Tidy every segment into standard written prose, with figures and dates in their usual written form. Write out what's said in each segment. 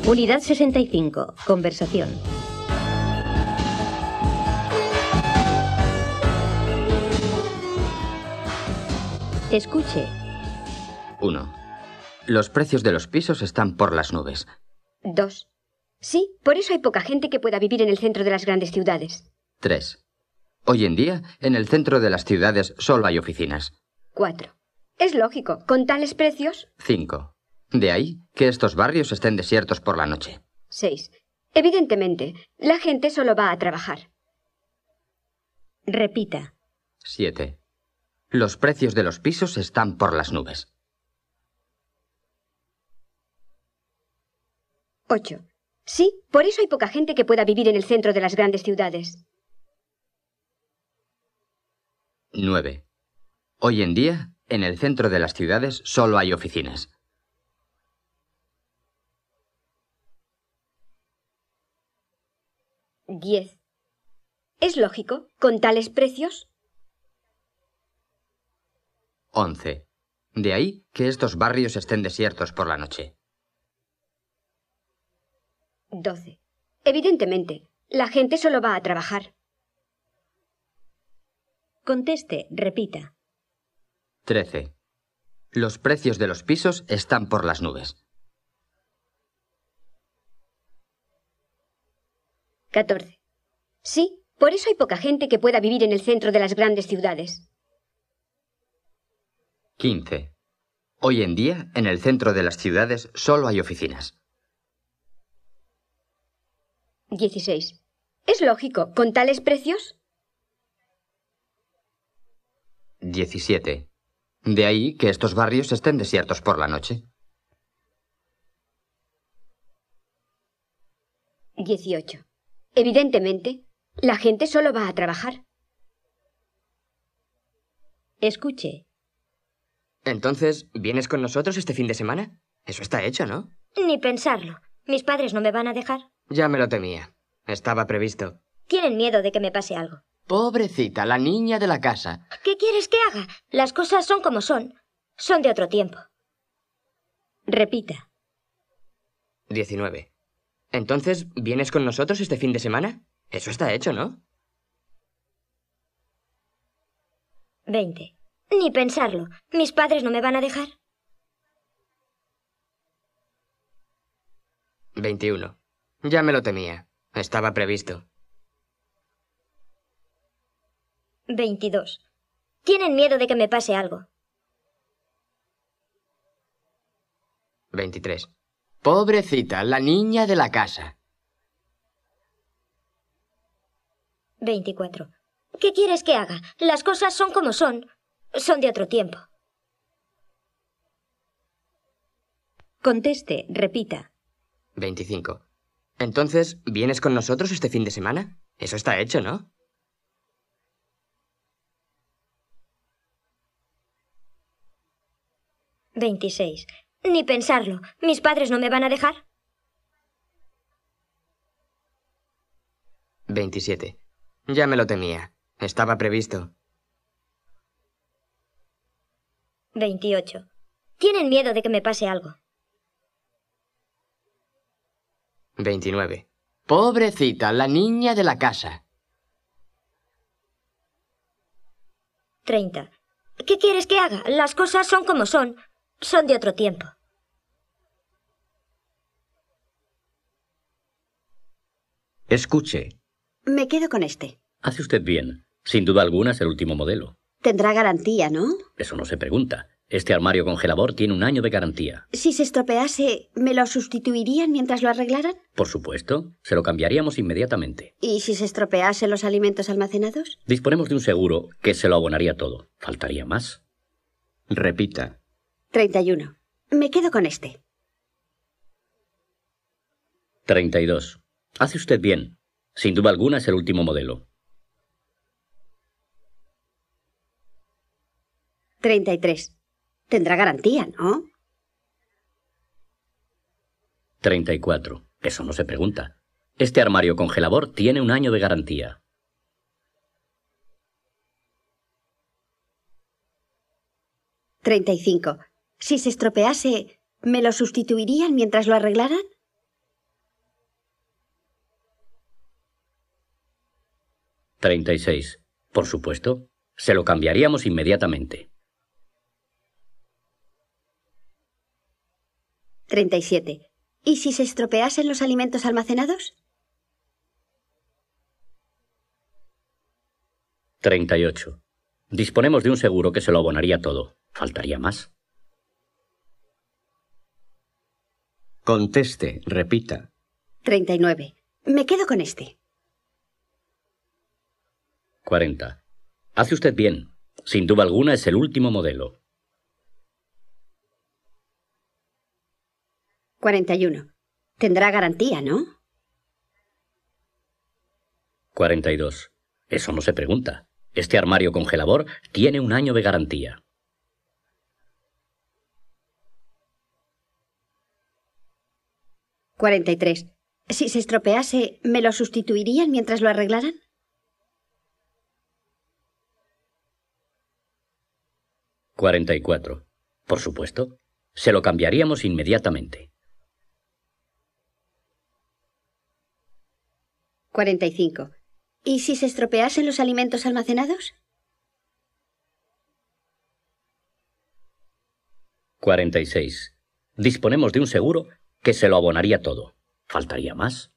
Unidad 65. Conversación. Escuche. 1. Los precios de los pisos están por las nubes. 2. Sí, por eso hay poca gente que pueda vivir en el centro de las grandes ciudades. 3. Hoy en día, en el centro de las ciudades solo hay oficinas. 4. Es lógico, con tales precios. 5. De ahí que estos barrios estén desiertos por la noche. 6. Evidentemente, la gente solo va a trabajar. Repita. 7. Los precios de los pisos están por las nubes. 8. Sí, por eso hay poca gente que pueda vivir en el centro de las grandes ciudades. 9. Hoy en día, en el centro de las ciudades solo hay oficinas. 10. ¿Es lógico, con tales precios? 11. De ahí que estos barrios estén desiertos por la noche. 12. Evidentemente, la gente solo va a trabajar. Conteste, repita. 13. Los precios de los pisos están por las nubes. 14. Sí, por eso hay poca gente que pueda vivir en el centro de las grandes ciudades. 15. Hoy en día, en el centro de las ciudades solo hay oficinas. 16. ¿Es lógico, con tales precios? 17. De ahí que estos barrios estén desiertos por la noche. 18. Evidentemente, la gente solo va a trabajar. Escuche. Entonces, ¿vienes con nosotros este fin de semana? Eso está hecho, ¿no? Ni pensarlo. Mis padres no me van a dejar. Ya me lo temía. Estaba previsto. Tienen miedo de que me pase algo. Pobrecita, la niña de la casa. ¿Qué quieres que haga? Las cosas son como son. Son de otro tiempo. Repita. 19. Entonces, ¿vienes con nosotros este fin de semana? Eso está hecho, ¿no? 20. Ni pensarlo. Mis padres no me van a dejar. 21. Ya me lo temía. Estaba previsto. 22. Tienen miedo de que me pase algo. 23. Pobrecita, la niña de la casa. 24. ¿Qué quieres que haga? Las cosas son como son. Son de otro tiempo. Conteste, repita. 25. Entonces, ¿vienes con nosotros este fin de semana? Eso está hecho, ¿no? 26. Ni pensarlo. ¿Mis padres no me van a dejar? 27. Ya me lo temía. Estaba previsto. 28. Tienen miedo de que me pase algo. 29. Pobrecita, la niña de la casa. 30. ¿Qué quieres que haga? Las cosas son como son. Son de otro tiempo. Escuche. Me quedo con este. Hace usted bien. Sin duda alguna es el último modelo. Tendrá garantía, ¿no? Eso no se pregunta. Este armario congelador tiene 1 año de garantía. Si se estropease, ¿me lo sustituirían mientras lo arreglaran? Por supuesto, se lo cambiaríamos inmediatamente. ¿Y si se estropease los alimentos almacenados? Disponemos de un seguro que se lo abonaría todo. ¿Faltaría más? Repita. 31. Me quedo con este. 32. Hace usted bien. Sin duda alguna es el último modelo. 33. Tendrá garantía, ¿no? 34. Eso no se pregunta. Este armario congelador tiene 1 año de garantía. 35. Si se estropease, ¿me lo sustituirían mientras lo arreglaran? 36. Por supuesto. Se lo cambiaríamos inmediatamente. 37. ¿Y si se estropeasen los alimentos almacenados? 38. Disponemos de un seguro que se lo abonaría todo. ¿Faltaría más? Conteste, repita. 39. Me quedo con este. 40. Hace usted bien. Sin duda alguna es el último modelo. 41. Tendrá garantía, ¿no? 42. Eso no se pregunta. Este armario congelador tiene un año de garantía. 43. Si se estropease, ¿me lo sustituirían mientras lo arreglaran? 44. Por supuesto. Se lo cambiaríamos inmediatamente. 45. ¿Y si se estropeasen los alimentos almacenados? 46. Disponemos de un seguro que se lo abonaría todo. ¿Faltaría más?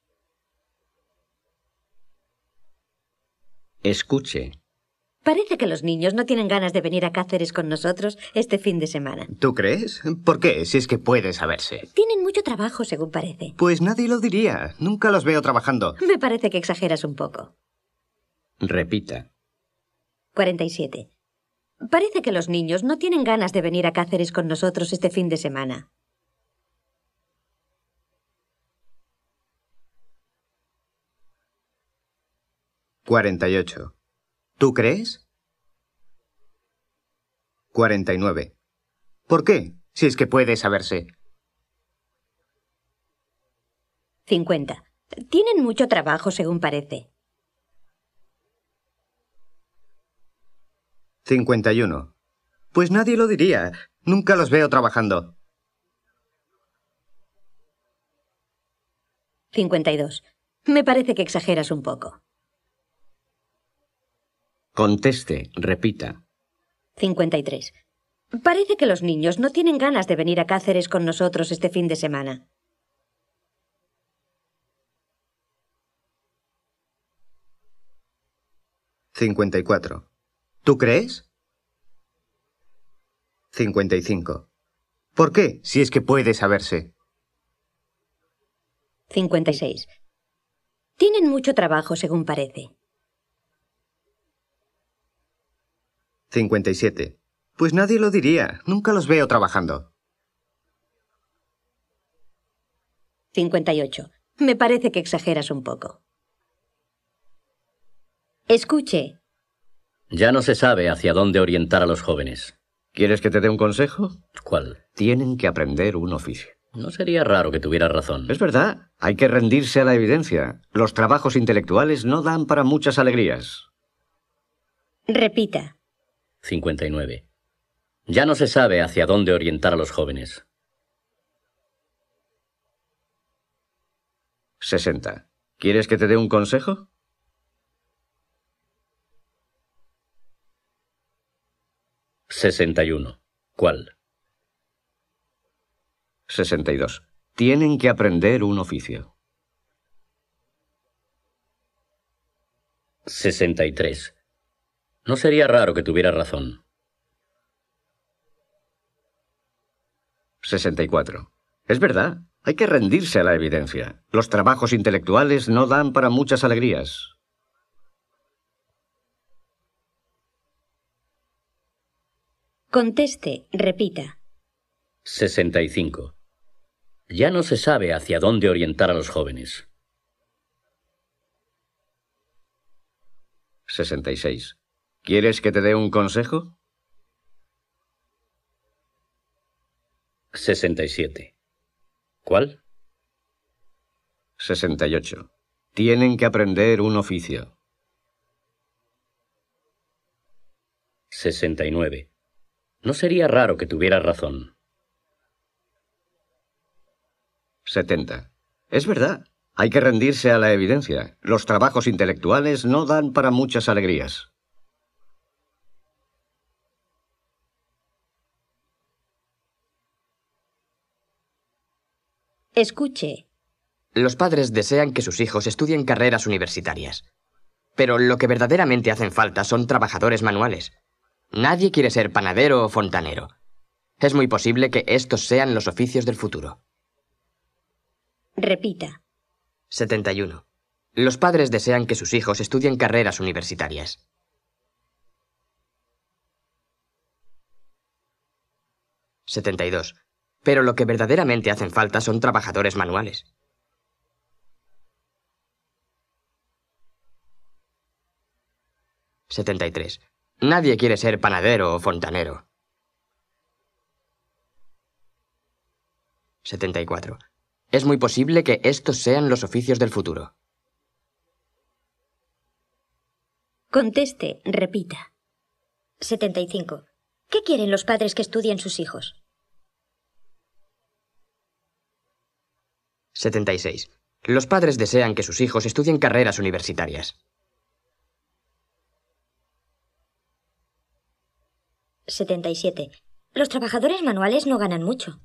Escuche. Parece que los niños no tienen ganas de venir a Cáceres con nosotros este fin de semana. ¿Tú crees? ¿Por qué? Si es que puede saberse. Tienen mucho trabajo, según parece. Pues nadie lo diría. Nunca los veo trabajando. Me parece que exageras un poco. Repita. 47. Parece que los niños no tienen ganas de venir a Cáceres con nosotros este fin de semana. 48. ¿Tú crees? 49. ¿Por qué? Si es que puede saberse. 50. Tienen mucho trabajo, según parece. 51. Pues nadie lo diría. Nunca los veo trabajando. 52. Me parece que exageras un poco. Conteste, repita. 53. Parece que los niños no tienen ganas de venir a Cáceres con nosotros este fin de semana. 54. ¿Tú crees? 55. ¿Por qué? Si es que puede saberse. 56. Tienen mucho trabajo, según parece. 57. Pues nadie lo diría. Nunca los veo trabajando. 58. Me parece que exageras un poco. Escuche. Ya no se sabe hacia dónde orientar a los jóvenes. ¿Quieres que te dé un consejo? ¿Cuál? Tienen que aprender un oficio. No sería raro que tuvieras razón. Es verdad. Hay que rendirse a la evidencia. Los trabajos intelectuales no dan para muchas alegrías. Repita. 59. Ya no se sabe hacia dónde orientar a los jóvenes. 60. ¿Quieres que te dé un consejo? 61. ¿Cuál? 62. Tienen que aprender un oficio. 63. No sería raro que tuviera razón. 64. Es verdad. Hay que rendirse a la evidencia. Los trabajos intelectuales no dan para muchas alegrías. Conteste, repita. 65. Ya no se sabe hacia dónde orientar a los jóvenes. 66. ¿Quieres que te dé un consejo? 67. ¿Cuál? 68. Tienen que aprender un oficio. 69. No sería raro que tuviera razón. 70. Es verdad. Hay que rendirse a la evidencia. Los trabajos intelectuales no dan para muchas alegrías. Escuche. Los padres desean que sus hijos estudien carreras universitarias. Pero lo que verdaderamente hacen falta son trabajadores manuales. Nadie quiere ser panadero o fontanero. Es muy posible que estos sean los oficios del futuro. Repita. 71. Los padres desean que sus hijos estudien carreras universitarias. 72. Pero lo que verdaderamente hacen falta son trabajadores manuales. 73. Nadie quiere ser panadero o fontanero. 74. Es muy posible que estos sean los oficios del futuro. Conteste, repita. 75. ¿Qué quieren los padres que estudien sus hijos? 76. Los padres desean que sus hijos estudien carreras universitarias. 77. Los trabajadores manuales no ganan mucho.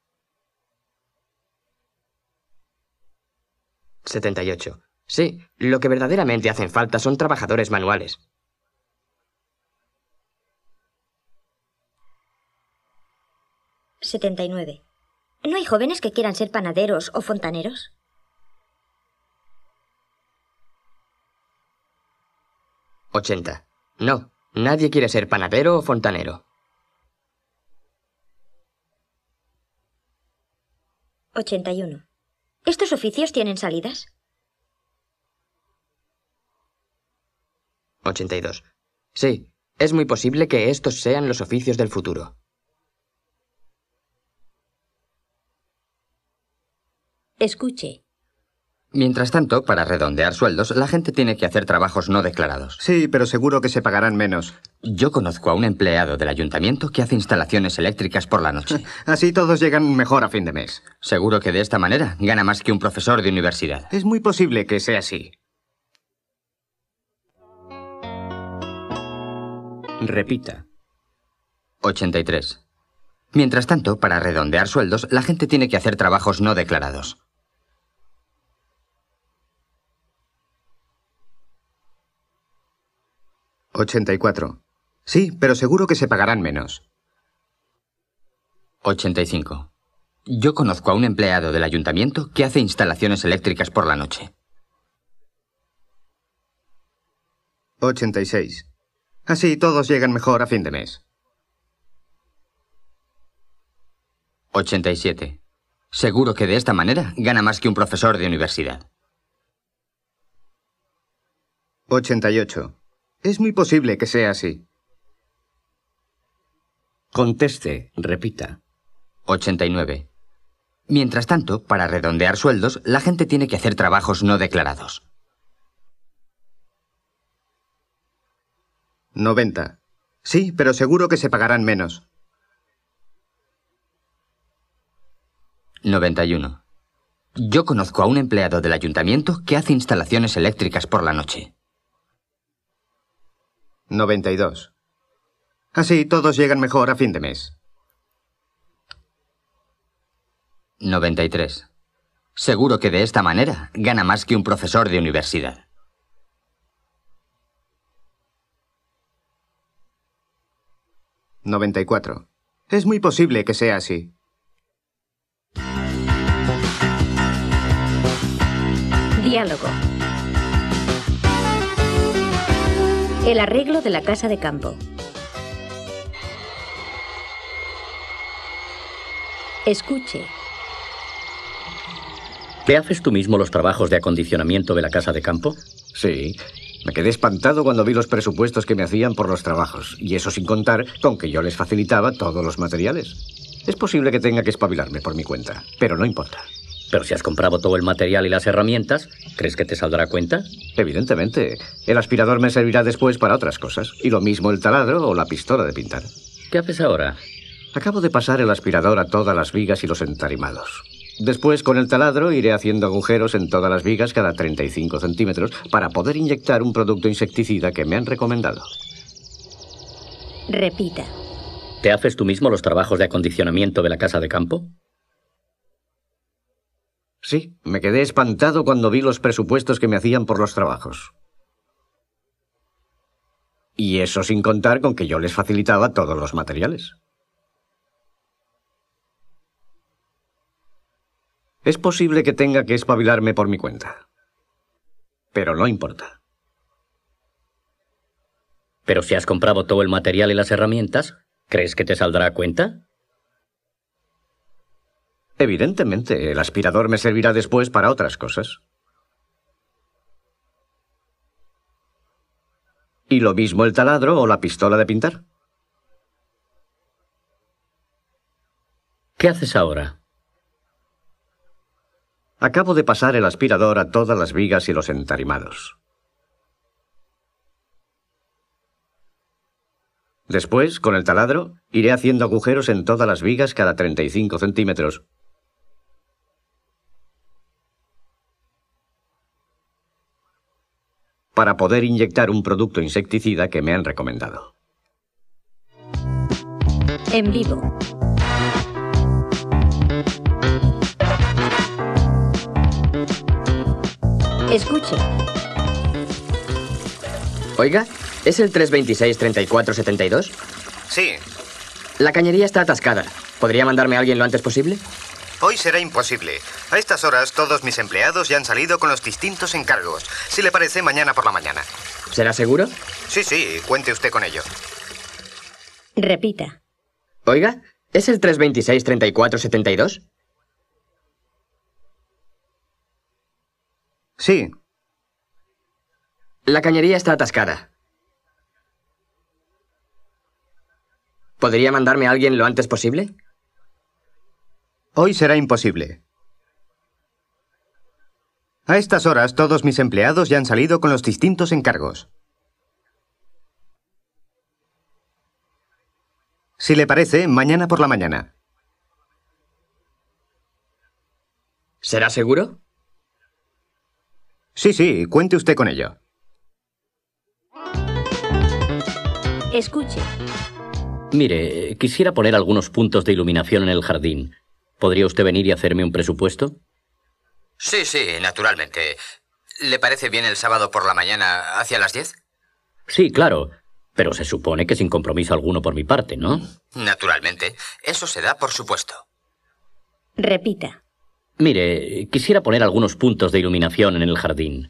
78. Sí, lo que verdaderamente hacen falta son trabajadores manuales. 79. ¿No hay jóvenes que quieran ser panaderos o fontaneros? 80. No, nadie quiere ser panadero o fontanero. 81. ¿Estos oficios tienen salidas? 82. Sí, es muy posible que estos sean los oficios del futuro. Escuche. Mientras tanto, para redondear sueldos, la gente tiene que hacer trabajos no declarados. Sí, pero seguro que se pagarán menos. Yo conozco a un empleado del ayuntamiento que hace instalaciones eléctricas por la noche. Así todos llegan mejor a fin de mes. Seguro que de esta manera gana más que un profesor de universidad. Es muy posible que sea así. Repita. 83. Mientras tanto, para redondear sueldos, la gente tiene que hacer trabajos no declarados. 84. Sí, pero seguro que se pagarán menos. 85. Yo conozco a un empleado del ayuntamiento que hace instalaciones eléctricas por la noche. 86. Así todos llegan mejor a fin de mes. 87. Seguro que de esta manera gana más que un profesor de universidad. 88. Es muy posible que sea así. Conteste, repita. 89. Mientras tanto, para redondear sueldos, la gente tiene que hacer trabajos no declarados. 90. Sí, pero seguro que se pagarán menos. 91. Yo conozco a un empleado del ayuntamiento que hace instalaciones eléctricas por la noche. 92. Así todos llegan mejor a fin de mes. 93. Seguro que de esta manera gana más que un profesor de universidad. 94. Es muy posible que sea así. Diálogo. El arreglo de la casa de campo. Escuche. ¿Te haces tú mismo los trabajos de acondicionamiento de la casa de campo? Sí. Me quedé espantado cuando vi los presupuestos que me hacían por los trabajos. Y eso sin contar con que yo les facilitaba todos los materiales. Es posible que tenga que espabilarme por mi cuenta, pero no importa. Pero si has comprado todo el material y las herramientas, ¿crees que te saldrá a cuenta? Evidentemente. El aspirador me servirá después para otras cosas. Y lo mismo el taladro o la pistola de pintar. ¿Qué haces ahora? Acabo de pasar el aspirador a todas las vigas y los entarimados. Después, con el taladro, iré haciendo agujeros en todas las vigas cada 35 centímetros para poder inyectar un producto insecticida que me han recomendado. Repita. ¿Te haces tú mismo los trabajos de acondicionamiento de la casa de campo? Sí, me quedé espantado cuando vi los presupuestos que me hacían por los trabajos. Y eso sin contar con que yo les facilitaba todos los materiales. Es posible que tenga que espabilarme por mi cuenta. Pero no importa. Pero si has comprado todo el material y las herramientas, ¿crees que te saldrá a cuenta? Evidentemente, el aspirador me servirá después para otras cosas. Y lo mismo el taladro o la pistola de pintar. ¿Qué haces ahora? Acabo de pasar el aspirador a todas las vigas y los entarimados. Después, con el taladro, iré haciendo agujeros en todas las vigas cada 35 centímetros. Para poder inyectar un producto insecticida que me han recomendado. En vivo. Escuche. Oiga, ¿es el 326-3472? Sí. La cañería está atascada. ¿Podría mandarme a alguien lo antes posible? Hoy será imposible. A estas horas todos mis empleados ya han salido con los distintos encargos. Si le parece, mañana por la mañana. ¿Será seguro? Sí, cuente usted con ello. Repita. Oiga, ¿es el 326-3472? Sí. La cañería está atascada. ¿Podría mandarme a alguien lo antes posible? Hoy será imposible. A estas horas todos mis empleados ya han salido con los distintos encargos. Si le parece, mañana por la mañana. ¿Será seguro? Sí, cuente usted con ello. Escuche. Mire, quisiera poner algunos puntos de iluminación en el jardín. ¿Podría usted venir y hacerme un presupuesto? Sí, naturalmente. ¿Le parece bien el sábado por la mañana hacia las 10? Sí, claro. Pero se supone que sin compromiso alguno por mi parte, ¿no? Naturalmente. Eso se da por supuesto. Repita. Mire, quisiera poner algunos puntos de iluminación en el jardín.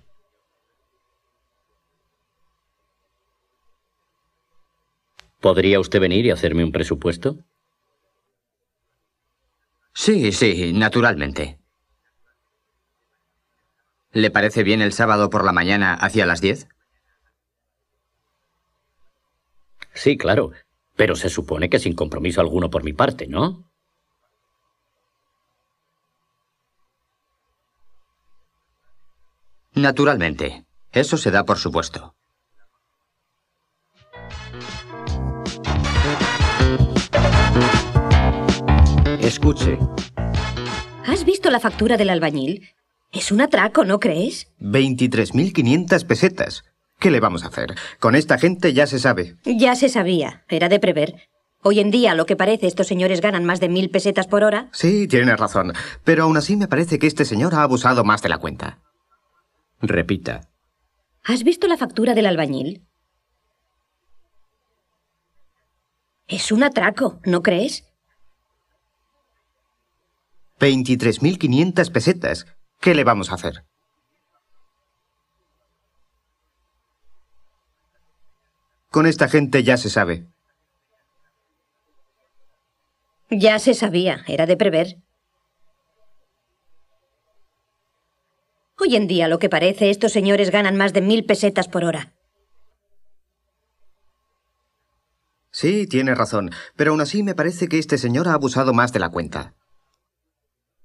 ¿Podría usted venir y hacerme un presupuesto? Sí, naturalmente. ¿Le parece bien el sábado por la mañana hacia las 10? Sí, claro. Pero se supone que sin compromiso alguno por mi parte, ¿no? Naturalmente. Eso se da por supuesto. Escuche. ¿Has visto la factura del albañil? Es un atraco, ¿no crees? 23.500 pesetas. ¿Qué le vamos a hacer? Con esta gente ya se sabe. Ya se sabía. Era de prever. Hoy en día, lo que parece, estos señores ganan más de 1.000 pesetas por hora. Sí, tiene razón. Pero aún así me parece que este señor ha abusado más de la cuenta. Repita. ¿Has visto la factura del albañil? Es un atraco, ¿no crees? 23.500 pesetas. ¿Qué le vamos a hacer? Con esta gente ya se sabe. Ya se sabía, era de prever. Hoy en día, lo que parece, estos señores ganan más de 1.000 pesetas por hora. Sí, tiene razón. Pero aún así me parece que este señor ha abusado más de la cuenta.